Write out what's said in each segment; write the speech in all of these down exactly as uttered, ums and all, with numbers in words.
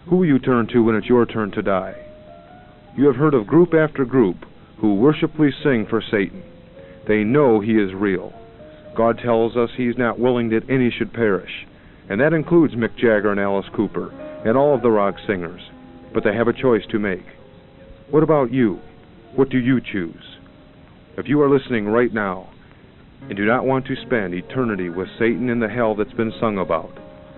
Who will you turn to when it's your turn to die? You have heard of group after group who worshipfully sing for Satan. They know he is real. God tells us he's not willing that any should perish, and that includes Mick Jagger and Alice Cooper and all of the rock singers. But they have a choice to make. What about you? What do you choose? If you are listening right now and do not want to spend eternity with Satan in the hell that's been sung about,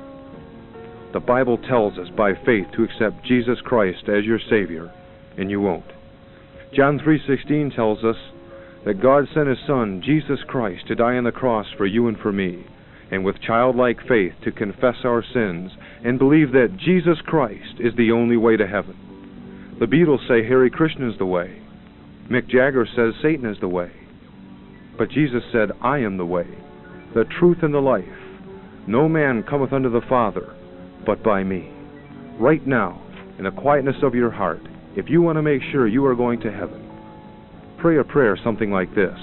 the Bible tells us by faith to accept Jesus Christ as your Savior, and you won't. John three sixteen tells us that God sent His Son, Jesus Christ, to die on the cross for you and for me, and with childlike faith to confess our sins and believe that Jesus Christ is the only way to heaven. The Beatles say Hare Krishna is the way. Mick Jagger says Satan is the way. But Jesus said, I am the way, the truth, and the life. No man cometh unto the Father but by me. Right now, in the quietness of your heart, if you want to make sure you are going to heaven, pray a prayer something like this.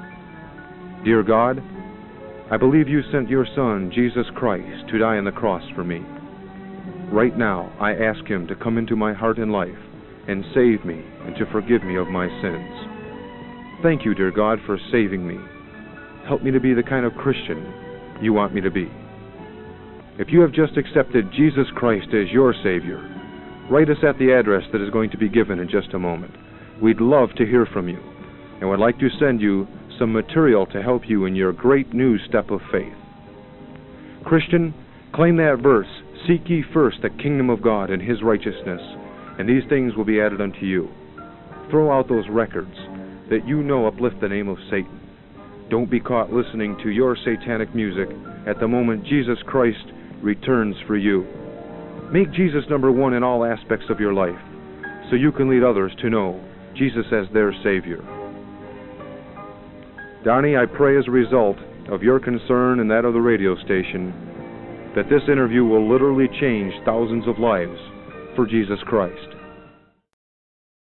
Dear God, I believe you sent your Son, Jesus Christ, to die on the cross for me. Right now, I ask Him to come into my heart and life and save me and to forgive me of my sins. Thank you, dear God, for saving me. Help me to be the kind of Christian you want me to be. If you have just accepted Jesus Christ as your Savior, write us at the address that is going to be given in just a moment. We'd love to hear from you, and would like to send you some material to help you in your great new step of faith. Christian, claim that verse, seek ye first the kingdom of God and His righteousness, and these things will be added unto you. Throw out those records that you know uplift the name of Satan. Don't be caught listening to your satanic music at the moment Jesus Christ returns for you. Make Jesus number one in all aspects of your life, so you can lead others to know Jesus as their Savior. Donnie, I pray as a result of your concern and that of the radio station that this interview will literally change thousands of lives for Jesus Christ.